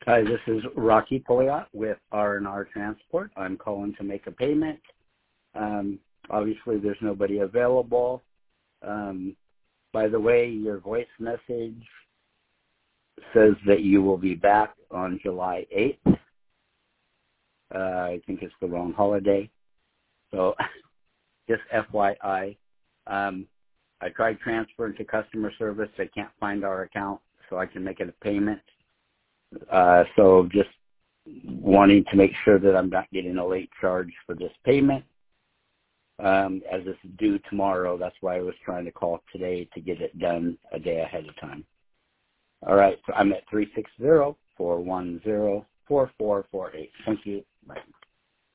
Hi, this is Rocky Poliot with R&R Transport. I'm calling to make a payment. Obviously, there's nobody available. By the way, your voice message says that you will be back on July 8th. I think it's the wrong holiday. So just FYI. I tried transferring to customer service. They can't find our account, so I can make it a payment. So just wanting to make sure that I'm not getting a late charge for this payment. As it's due tomorrow, that's why I was trying to call today to get it done a day ahead of time. All right, so I'm at 360-410-4448. Thank you. Bye.